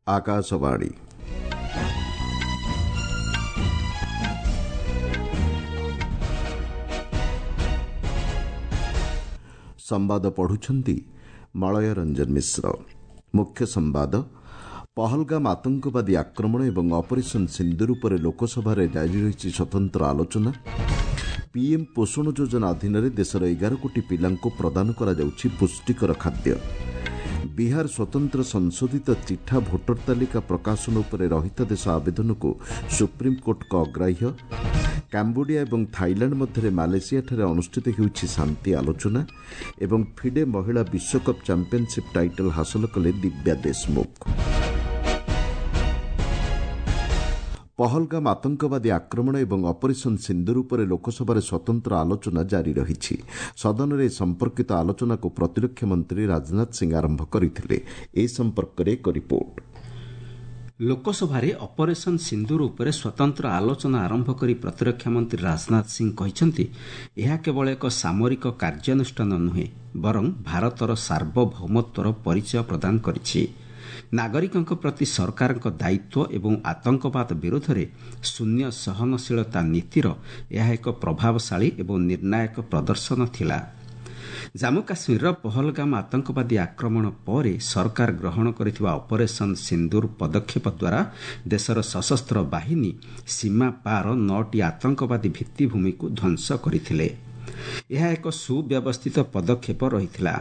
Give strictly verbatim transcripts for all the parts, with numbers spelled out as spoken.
आकाशवाणी संवाद पढ़ुछंती मलय रंजन मिश्र। मुख्य संवाद पहलगाम आतंकवादी आक्रमण एवं ऑपरेशन सिंदूर पर लोकसभा जारी रही स्वतंत्र आलोचना। पीएम पोषण योजना अधीन देशर एगार कोटी पिलांको प्रदान करा जाउछि पुष्टिकर खाद्य। बिहार स्वतंत्र संशोधित चिठा भोटर तालिका प्रकाशन उपर रहितादेश आवेदन को सुप्रीमकोर्ट का अग्राह्य। काम्बोडिया और थाईलैंड मध्य मालेशिया ठारे अनुष्ठित होउछि शांति आलोचना एवं फिडे महिला विश्वकप चैंपियनशिप टाइटल हासिल कले दिव्या देशमुख। पहलगाम आतंकवादी आक्रमण एवं ऑपरेशन सिंदूर पर लोकसभा स्वतंत्र आलोचना जारी रही। सदन में संपर्कित आलोचना को प्रतिरक्षा मंत्री राजनाथ सिंह आरंभ करथिले। ए संपर्क में एक रिपोर्ट। लोकसभा ऑपरेशन सिंदूर उपर स्वतंत्र आलोचना आरंभ करी प्रतिरक्षा मंत्री राजनाथ सिंह कहिसंती यह केवल एक सामरिक कार्यानुष्ठान नुहे बरं भारतर सार्वभौमत्वर परिचय प्रदान करिछि। नागरिकों प्रति सरकार दायित्व एवं आतंकवाद विरोध में शून्य सहनशीलता नीतिर यह एक प्रभावशाली एवं निर्णायक प्रदर्शन थिला। जम्मू काश्मीर पहलगाम आतंकवादी आक्रमण पर सरकार ग्रहण करथिबा ऑपरेशन सिंदूर पदक्षेप द्वारा देशर सशस्त्र बाहिनी सीमा पार नौटी आतंकवादी भित्तिभूमि को ध्वंस करथिले। यह एक सुव्यवस्थित पदक्षेप रहिथिला।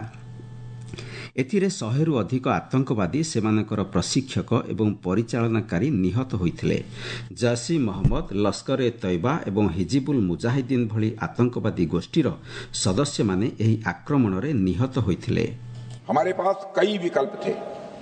एथिरे शहेरु अधिक आतंकवादी सेमानकर प्रशिक्षक एवं परिचालनाकारी निहत होइथिले। जैश ई मोहम्मद, लश्कर ए तैयबा एवं हिजिबुल मुजाहिदीन भली आतंकवादी गोष्ठीर सदस्य माने एही आक्रमण रे निहत होइथिले। हमारे पास कई विकल्प थे,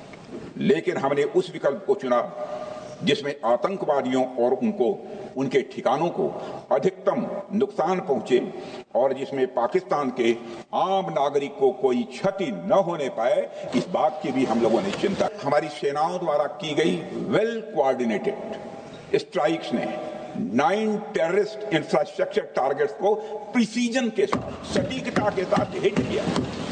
लेकिन हमने उस विकल्प को चुना जिसमें आतंकवादियों और उनको उनके ठिकानों को अधिकतम नुकसान पहुंचे और जिसमें पाकिस्तान के आम नागरिक को कोई क्षति न होने पाए, इस बात की भी हम लोगों ने चिंता। हमारी सेनाओं द्वारा की गई वेल कोऑर्डिनेटेड स्ट्राइक्स ने नाइन टेररिस्ट इंफ्रास्ट्रक्चर टारगेट्स को प्रिसीजन के साथ सटीकता के साथ हिट किया।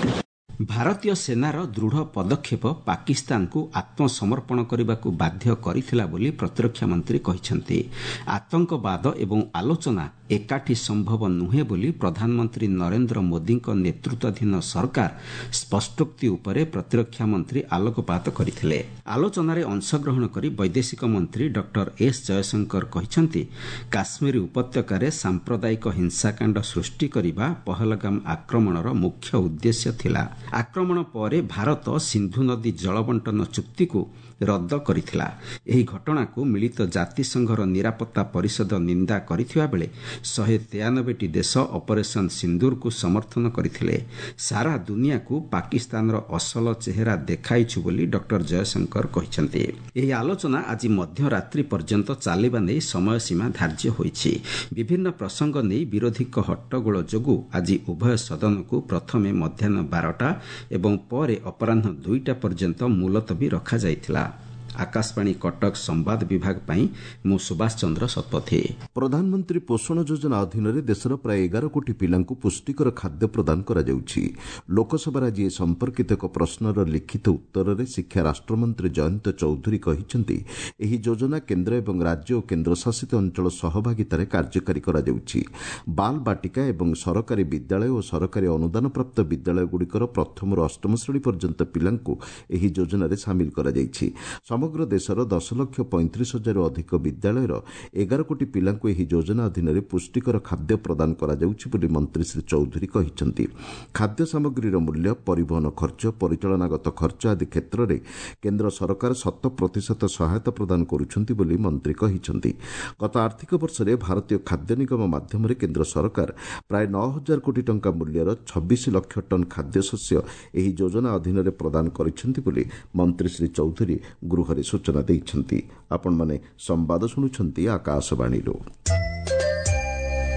भारतीय सेनार दृढ़ पदक्षेप पाकिस्तान को आत्मसमर्पण करने को बाध्य करिथिला बोली प्रतिरक्षा मंत्री कहिसंती। आतंकवाद एवं आलोचना एकाठी संभव नुहे बोली प्रधानमंत्री नरेंद्र मोदी नेतृत्वाधीन सरकार स्पष्टोक्ति उपरे प्रतिरक्षा मंत्री आलोकपात करथिले। आलोचना रे अंशग्रहण करी वैदेशिक मंत्री डॉक्टर एस जयशंकर कहिसंती काश्मीर उपत्यकार सांप्रदायिक हिंसाकांड सृष्टि करिबा पहलगाम आक्रमणर मुख्य उद्देश्य थिला। आक्रमण पर भारत सिंधु नदी जलबंटन चुक्ति को रद्द करिथिला। एही घटना को मिलित जातिसंघर निरापत्ता परिषद निंदा करिथिबा बेले शहे तेयानबे टी देश ऑपरेशन सिंदूर को समर्थन करथिले। सारा दुनिया को पाकिस्तान असल चेहरा देखाइछु बोली डॉक्टर जयशंकर कहिसंती। एही आलोचना आज मध्यरात्रि पर्यंत चालिबा नै समय सीमा धार्य होईछि। विभिन्न प्रसंग नै विरोधी हट्टगोल जोगु आज उभय सदन को प्रथमे मध्याह्न बारटा एवं परे अपराह्न दुईटा पर्यंत मुलतवी रखा जाइथिला। आकाशवाणी कटक संवाद विभाग पाई मु सुभाष चंद्र शतपथी। प्रधानमंत्री पोषण योजना अधीन देशर प्राय एगार कोटी पिलांको पुष्टिकर खाद्य प्रदान करा जाउछि। लोकसभा आज ए संपर्कित एक प्रश्नर लिखित उत्तर में शिक्षा राष्ट्रमंत्री जयंत चौधरी कहिसंती एही योजना केन्द्र एवं राज्य और केन्द्रशासित अंचल सहभागितार कार्यकारी करा जाउछि। बाल बाटिका एवं सरकारी विद्यालय और सरकारी अनुदान प्राप्त विद्यालय गुड़िकर प्रथम अष्टम श्रेणी पर्यंत पिलांको एही योजन सामिल करा जाइछि। समग्र देशर दस लक्ष पैंतीस हजार अधिक विद्यालयर एगार कोटी पिलांको एही योजना अधीन पुष्टिकर खाद्य प्रदान करा जाउछि बोली मंत्री श्री चौधरी कहिसंती। खाद्य सामग्रीर मूल्य, परिवहन खर्च, परिचालनागत खर्च आदि क्षेत्र में केन्द्र सरकार शत प्रतिशत सहायता प्रदान करुछंती बोली मंत्री कहिसंती। गत आर्थिक वर्ष में भारतीय खाद्य निगम माध्यम केन्द्र सरकार प्राय नौ हजार कोटी टंका मूल्यर छब्बीस लक्ष टन खाद्यशस्य एही योजना अधीन प्रदान करिसंती बोली मंत्री श्री चौधरी गृह सूचना देइछंती। आपण माने संवाद सुनुछंती आकाशवाणी रो।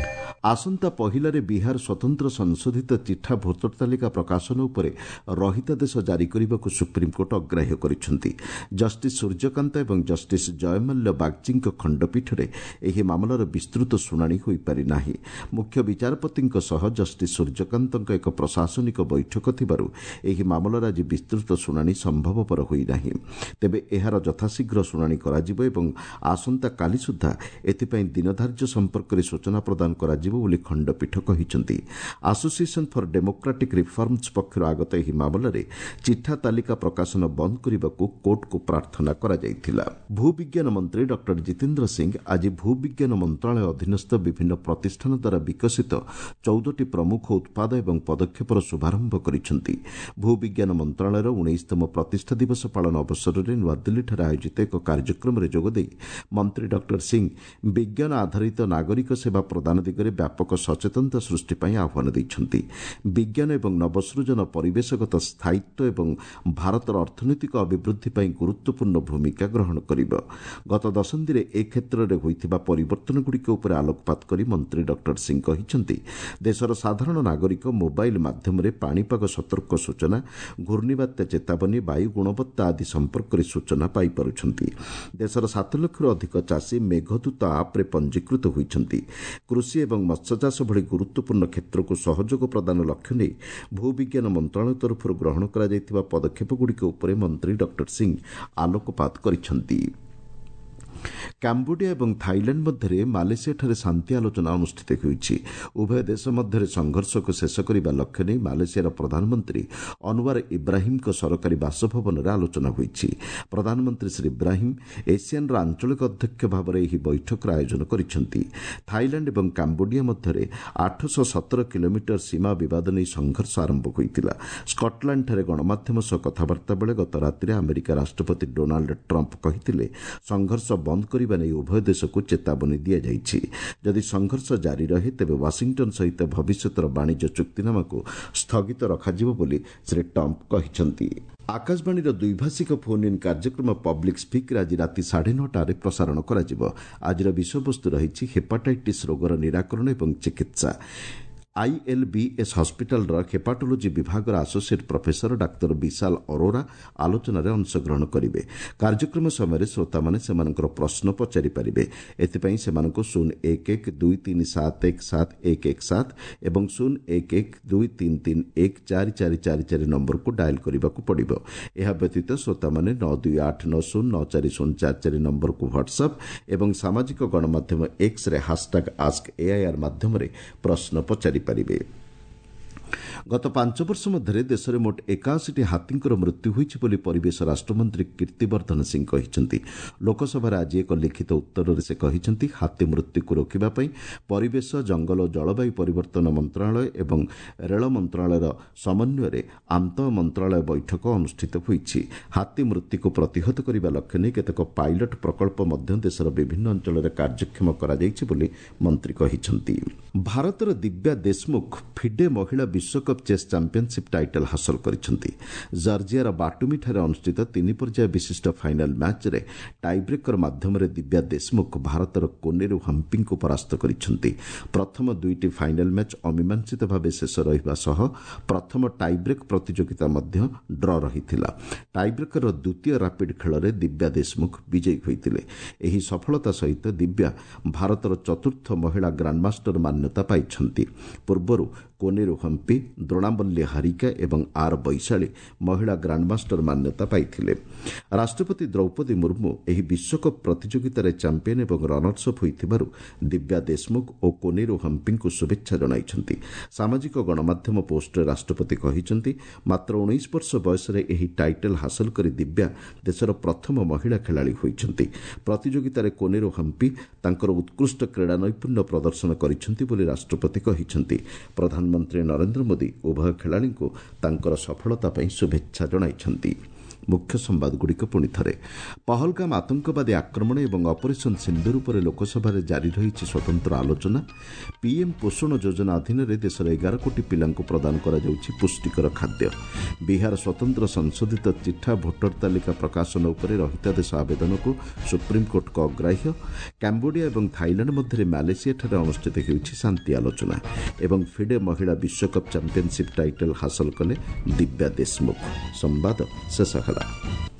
ଆସନ୍ତା ପହିଲାରେ ବିହାର ସ୍ୱତନ୍ତ୍ର ସଂଶୋଧିତ ଚିଠା ଭୋଟର ତାଲିକା ପ୍ରକାଶନ ଉପରେ ରହିତାଦେଶ ଜାରି କରିବାକୁ ସୁପ୍ରିମକୋର୍ଟ ଅଗ୍ରାହ୍ୟ କରିଛନ୍ତି। ଜଷ୍ଟିସ୍ ସୂର୍ଯ୍ୟକାନ୍ତ ଏବଂ ଜଷ୍ଟିସ୍ ଜୟମାଲ୍ୟ ବାଗ୍ଚୀଙ୍କ ଖଣ୍ଡପୀଠରେ ଏହି ମାମଲାର ବିସ୍ତୃତ ଶୁଣାଣି ହୋଇପାରି ନାହିଁ। ମୁଖ୍ୟ ବିଚାରପତିଙ୍କ ସହ ଜଷ୍ଟିସ୍ ସୂର୍ଯ୍ୟକାନ୍ତଙ୍କ ଏକ ପ୍ରଶାସନିକ ବୈଠକ ଥିବାରୁ ଏହି ମାମଲାର ଆଜି ବିସ୍ତୃତ ଶୁଣାଣି ସମ୍ଭବପର ହୋଇନାହିଁ। ତେବେ ଏହାର ଯଥାଶୀଘ୍ର ଶୁଣାଣି କରାଯିବ ଏବଂ ଆସନ୍ତାକାଲି ସୁଦ୍ଧା ଏଥିପାଇଁ ଦିନଧାର୍ଯ୍ୟ ସମ୍ପର୍କରେ ସୂଚନା ପ୍ରଦାନ କରାଯିବ ବୋଲି ଖଣ୍ଡପୀଠ କହିଛନ୍ତି। ଆସୋସିଏସନ୍ ଫର୍ ଡେମୋକ୍ରାଟିକ୍ ରିଫର୍ମସ୍ ପକ୍ଷରୁ ଆଗତ ଏହି ମାମଲାରେ ଚିଠା ତାଲିକା ପ୍ରକାଶନ ବନ୍ଦ କରିବାକୁ କୋର୍ଟକୁ ପ୍ରାର୍ଥନା କରାଯାଇଥିଲା। ଭୂବିଜ୍ଞାନ ମନ୍ତ୍ରୀ ଡକ୍ଟର ଜିତେନ୍ଦ୍ର ସିଂ ଆଜି ଭୂବିଜ୍ଞାନ ମନ୍ତ୍ରଣାଳୟ ଅଧୀନସ୍ଥ ବିଭିନ୍ନ ପ୍ରତିଷ୍ଠାନ ଦ୍ୱାରା ବିକଶିତ ଚଉଦଟି ପ୍ରମୁଖ ଉତ୍ପାଦ ଏବଂ ପଦକ୍ଷେପର ଶୁଭାରମ୍ଭ କରିଛନ୍ତି। ଭୂବିଜ୍ଞାନ ମନ୍ତ୍ରଣାଳୟର ଉଣେଇଶତମ ପ୍ରତିଷ୍ଠା ଦିବସ ପାଳନ ଅବସରରେ ନୂଆଦିଲ୍ଲୀଠାରେ ଆୟୋଜିତ ଏକ କାର୍ଯ୍ୟକ୍ରମରେ ଯୋଗଦେଇ ମନ୍ତ୍ରୀ ଡକ୍ଟର ସିଂ ବିଜ୍ଞାନ ଆଧାରିତ ନାଗରିକ ସେବା ପ୍ରଦାନ ଦିଗରେ ବ୍ୟାପକ ସଚେତନତା ସୃଷ୍ଟି ପାଇଁ ଆହ୍ୱାନ ଦେଇଛନ୍ତି। ବିଜ୍ଞାନ ଏବଂ ନବସୃଜନ ପରିବେଶଗତ ସ୍ଥାୟିତ୍ୱ ଏବଂ ଭାରତର ଅର୍ଥନୈତିକ ଅଭିବୃଦ୍ଧି ପାଇଁ ଗୁରୁତ୍ୱପୂର୍ଣ୍ଣ ଭୂମିକା ଗ୍ରହଣ କରିବ। ଗତ ଦଶନ୍ଧିରେ ଏ କ୍ଷେତ୍ରରେ ହୋଇଥିବା ପରିବର୍ତ୍ତନଗୁଡ଼ିକ ଉପରେ ଆଲୋକପାତ କରି ମନ୍ତ୍ରୀ ଡକ୍ଟର ସିଂ କହିଛନ୍ତି, ଦେଶର ସାଧାରଣ ନାଗରିକ ମୋବାଇଲ୍ ମାଧ୍ୟମରେ ପାଣିପାଗ ସତର୍କ ସୂଚନା, ଘୂର୍ଣ୍ଣିବାତ୍ୟା ଚେତାବନୀ, ବାୟୁ ଗୁଣବତ୍ତା ଆଦି ସମ୍ପର୍କରେ ସୂଚନା ପାଇପାରୁଛନ୍ତି। ଦେଶର ସାତ ଲକ୍ଷରୁ ଅଧିକ ଚାଷୀ ମେଘଦୂତ ଆପ୍ରେ ପଞ୍ଜୀକୃତ ହୋଇଛନ୍ତି। କୃଷି ଏବଂ ମତ୍ସ୍ୟଚାଷ ଭଳି ଗୁରୁତ୍ୱପୂର୍ଣ୍ଣ କ୍ଷେତ୍ରକୁ ସହଯୋଗ ପ୍ରଦାନ ଲକ୍ଷ୍ୟ ନେଇ ଭୂବିଜ୍ଞାନ ମନ୍ତ୍ରଣାଳୟ ତରଫରୁ ଗ୍ରହଣ କରାଯାଇଥିବା ପଦକ୍ଷେପଗୁଡ଼ିକ ଉପରେ ମନ୍ତ୍ରୀ ଡକ୍ଟର ସିଂ ଆଲୋକପାତ କରିଛନ୍ତି। କାମ୍ବୋଡିଆ ଏବଂ ଥାଇଲାଣ୍ଡ ମଧ୍ୟରେ ମାଲେସିଆଠାରେ ଶାନ୍ତି ଆଲୋଚନା ଅନୁଷ୍ଠିତ ହୋଇଛି। ଉଭୟ ଦେଶ ମଧ୍ୟରେ ସଂଘର୍ଷକୁ ଶେଷ କରିବା ଲକ୍ଷ୍ୟ ନେଇ ମାଲେସିଆର ପ୍ରଧାନମନ୍ତ୍ରୀ ଅନୱାର ଇବ୍ରାହିମଙ୍କ ସରକାରୀ ବାସଭବନରେ ଆଲୋଚନା ହୋଇଛି। ପ୍ରଧାନମନ୍ତ୍ରୀ ଶ୍ରୀ ଇବ୍ରାହିମ ଏସିଆନ୍ର ଆଞ୍ଚଳିକ ଅଧ୍ୟକ୍ଷ ଭାବରେ ଏହି ବୈଠକର ଆୟୋଜନ କରିଛନ୍ତି। ଥାଇଲାଣ୍ଡ ଏବଂ କାମ୍ବୋଡିଆ ମଧ୍ୟରେ ଆଠଶହ ସତର କିଲୋମିଟର ସୀମା ବିବାଦ ନେଇ ସଂଘର୍ଷ ଆରମ୍ଭ ହୋଇଥିଲା। ସ୍କଟଲାଣ୍ଡଠାରେ ଗଣମାଧ୍ୟମ ସହ କଥାବାର୍ତ୍ତା ବେଳେ ଗତ ରାତିରେ ଆମେରିକା ରାଷ୍ଟ୍ରପତି ଡୋନାଲ୍ଡ ଟ୍ରମ୍ପ କହିଥିଲେ, ସଂଘର୍ଷ ବନ୍ଦ କରିବା ନେଇ ଉଭୟ ଦେଶକୁ ଚେତାବନୀ ଦିଆଯାଇଛି। ଯଦି ସଂଘର୍ଷ ଜାରି ରହେ ତେବେ ୱାଶିଂଟନ୍ ସହିତ ଭବିଷ୍ୟତର ବାଣିଜ୍ୟ ଚୁକ୍ତିନାମାକୁ ସ୍ଥଗିତ ରଖାଯିବ ବୋଲି ଶ୍ରୀ ଟ୍ରମ୍ପ କହିଛନ୍ତି। ଆକାଶବାଣୀର ଦ୍ୱିଭାଷିକ ଫୋନ୍ ଇନ୍ କାର୍ଯ୍ୟକ୍ରମ ପବ୍ଲିକ୍ ସ୍ପିକ୍ରେ ଆଜି ରାତି ସାଢ଼େ ନଅଟାରେ ପ୍ରସାରଣ କରାଯିବ। ଆଜିର ବିଷୟବସ୍ତୁ ରହିଛି ହେପାଟାଇଟିସ୍ ରୋଗର ନିରାକରଣ ଏବଂ ଚିକିତ୍ସା। ଆଇଏଲ୍ବିଏସ୍ ହସ୍ପିଟାଲର ହେପାଟୋଲୋଜି ବିଭାଗର ଆସୋସିଏଟ୍ ପ୍ରଫେସର ଡାକ୍ତର ବିଶାଲ ଅରୋରା ଆଲୋଚନାରେ ଅଂଶଗ୍ରହଣ କରିବେ। କାର୍ଯ୍ୟକ୍ରମ ସମୟରେ ଶ୍ରୋତାମାନେ ସେମାନଙ୍କର ପ୍ରଶ୍ନ ପଚାରିପାରିବେ। ଏଥିପାଇଁ ସେମାନଙ୍କୁ ଶୂନ ଏକ ଏକ ଦୁଇ ତିନି ସାତ ଏକ ସାତ ଏକ ଏକ ସାତ ଏବଂ ଶୂନ ଏକ ଏକ ଦୁଇ ତିନି ତିନି ଏକ ଚାରି ଚାରି ଚାରି ଚାରି ନମ୍ବରକୁ ଡାଏଲ୍ କରିବାକୁ ପଡ଼ିବ। ଏହା ବ୍ୟତୀତ ଶ୍ରୋତାମାନେ ନଅ ଦୁଇ ଆଠ ନଅ ଶୂନ ନଅ ଚାରି ଶୂନ ଚାରି ଚାରି ନମ୍ବରକୁ ହ୍ୱାଟ୍ସଆପ୍ ଏବଂ ସାମାଜିକ ଗଣମାଧ୍ୟମ ଏକ୍ସରେ ହାସ୍ଟାଗ୍ ଆସ୍କ ଏଆଇଆର୍ ମାଧ୍ୟମରେ ପ୍ରଶ୍ନ ପଚାରି ପାରିବେ। ଗତ ପାଞ୍ଚ ବର୍ଷ ମଧ୍ୟରେ ଦେଶରେ ମୋଟ ଏକାଅଶୀଟି ହାତୀଙ୍କର ମୃତ୍ୟୁ ହୋଇଛି ବୋଲି ପରିବେଶ ରାଷ୍ଟ୍ରମନ୍ତ୍ରୀ କୀର୍ତ୍ତିବର୍ଦ୍ଧନ ସିଂ କହିଛନ୍ତି। ଲୋକସଭାରେ ଆଜି ଏକ ଲିଖିତ ଉତ୍ତରରେ ସେ କହିଛନ୍ତି, ହାତୀ ମୃତ୍ୟୁକୁ ରୋକିବା ପାଇଁ ପରିବେଶ, ଜଙ୍ଗଲ ଓ ଜଳବାୟୁ ପରିବର୍ତ୍ତନ ମନ୍ତ୍ରଣାଳୟ ଏବଂ ରେଳ ମନ୍ତ୍ରଣାଳୟର ସମନ୍ୱୟରେ ଆନ୍ତଃ ମନ୍ତ୍ରଣାଳୟ ବୈଠକ ଅନୁଷ୍ଠିତ ହୋଇଛି। ହାତୀ ମୃତ୍ୟୁକୁ ପ୍ରତିହତ କରିବା ଲକ୍ଷ୍ୟ ନେଇ କେତେକ ପାଇଲଟ ପ୍ରକଳ୍ପ ମଧ୍ୟ ଦେଶର ବିଭିନ୍ନ ଅଞ୍ଚଳରେ କାର୍ଯ୍ୟକ୍ଷମ କରାଯାଇଛି ବୋଲି ମନ୍ତ୍ରୀ କହିଛନ୍ତି। ଭାରତର ଦିବ୍ୟା ଦେଶମୁଖ ଫିଡେ ମହିଳା ବିଶ୍ୱକପ୍ ଚେସ୍ ଚାମ୍ପିୟନସିପ୍ ଟାଇଟଲ୍ ହାସଲ କରିଛନ୍ତି। ଜର୍ଜିଆର ବାଟୁମିଠାରେ ଅନୁଷ୍ଠିତ ତିନି ପର୍ଯ୍ୟାୟ ବିଶିଷ୍ଟ ଫାଇନାଲ୍ ମ୍ୟାଚ୍ରେ ଟାଇବ୍ରେକର ମାଧ୍ୟମରେ ଦିବ୍ୟା ଦେଶମୁଖ ଭାରତର କୋନେରୁ ହମ୍ପିଙ୍କୁ ପରାସ୍ତ କରିଛନ୍ତି। ପ୍ରଥମ ଦୁଇଟି ଫାଇନାଲ୍ ମ୍ୟାଚ୍ ଅମୀମାଂସିତ ଭାବେ ଶେଷ ରହିବା ସହ ପ୍ରଥମ ଟାଇବ୍ରେକ୍ ପ୍ରତିଯୋଗିତା ମଧ୍ୟ ଡ୍ର ରହିଥିଲା। ଟାଇବ୍ରେକରର ଦ୍ୱିତୀୟ ରାପିଡ୍ ଖେଳରେ ଦିବ୍ୟା ଦେଶମୁଖ ବିଜୟୀ ହୋଇଥିଲେ। ଏହି ସଫଳତା ସହିତ ଦିବ୍ୟା ଭାରତର ଚତୁର୍ଥ ମହିଳା ଗ୍ରାଣ୍ଡମାଷ୍ଟର ମାନ୍ୟତା ପାଇଛନ୍ତି। ପୂର୍ବରୁ କୋନେରୁ ହମ୍ପି, ଦ୍ରୋଣାବଲ୍ଲୀ ହାରିକା ଏବଂ ଆର୍ ବୈଶାଳୀ ମହିଳା ଗ୍ରାଣ୍ଡମାଷ୍ଟର ମାନ୍ୟତା ପାଇଥିଲେ। ରାଷ୍ଟ୍ରପତି ଦ୍ରୌପଦୀ ମୁର୍ମୁ ଏହି ବିଶ୍ୱକପ୍ ପ୍ରତିଯୋଗିତାରେ ଚାମ୍ପିୟନ୍ ଏବଂ ରନର୍ସ ଅପ୍ ହୋଇଥିବାରୁ ଦିବ୍ୟା ଦେଶମୁଖ ଓ କୋନେରୁ ହମ୍ପିଙ୍କୁ ଶୁଭେଚ୍ଛା ଜଣାଇଛନ୍ତି। ସାମାଜିକ ଗଣମାଧ୍ୟମ ପୋଷ୍ଟରେ ରାଷ୍ଟ୍ରପତି କହିଛନ୍ତି, ମାତ୍ର ଉଣେଇଶ ବର୍ଷ ବୟସରେ ଏହି ଟାଇଟଲ୍ ହାସଲ କରି ଦିବ୍ୟା ଦେଶର ପ୍ରଥମ ମହିଳା ଖେଳାଳି ହୋଇଛନ୍ତି। ପ୍ରତିଯୋଗିତାରେ କୋନେରୁ ହମ୍ପି ତାଙ୍କର ଉତ୍କୃଷ୍ଟ କ୍ରୀଡ଼ା ନୈପୁଣ୍ୟ ପ୍ରଦର୍ଶନ କରିଛନ୍ତି ବୋଲି ରାଷ୍ଟ୍ରପତି କହିଛନ୍ତି। ପ୍ରଧାନମନ୍ତ୍ରୀ ନରେନ୍ଦ୍ର ମୋଦି ଉଭୟ ଖେଳାଳିଙ୍କୁ ତାଙ୍କର ସଫଳତା ପାଇଁ ଶୁଭେଚ୍ଛା ଜଣାଇଛନ୍ତି। ମୁଖ୍ୟ ସମ୍ବାଦଗୁଡ଼ିକ ପୁଣି ଥରେ ପହଲଗାମ ଆତଙ୍କବାଦୀ ଆକ୍ରମଣ ଏବଂ ଅପରେସନ ସିନ୍ଦୁର ଉପରେ ଲୋକସଭାରେ ଜାରି ରହିଛି ସ୍ୱତନ୍ତ୍ର ଆଲୋଚନା। ପିଏମ୍ ପୋଷଣ ଯୋଜନା ଅଧୀନରେ ଦେଶର ଏଗାର କୋଟି ପିଲାଙ୍କୁ ପ୍ରଦାନ କରାଯାଉଛି ପୁଷ୍ଟିକର ଖାଦ୍ୟ। ବିହାର ସ୍ୱତନ୍ତ୍ର ସଂଶୋଧିତ ଚିଠା ଭୋଟର ତାଲିକା ପ୍ରକାଶନ ଉପରେ ରହିତାଦେଶ ଆବେଦନକୁ ସୁପ୍ରିମକୋର୍ଟଙ୍କ ଅଗ୍ରାହ୍ୟ। କାମ୍ବୋଡିଆ ଏବଂ ଥାଇଲାଣ୍ଡ ମଧ୍ୟରେ ମାଲେସିଆଠାରେ ଅନୁଷ୍ଠିତ ହେଉଛି ଶାନ୍ତି ଆଲୋଚନା ଏବଂ ଫିଡେ ମହିଳା ବିଶ୍ୱକପ୍ ଚାମ୍ପିୟନସିପ୍ ଟାଇଟଲ ହାସଲ କଲେ ଦିବ୍ୟା ଦେଶମୁଖ। ସମ୍ବାଦ ଶେଷ ହେଲା।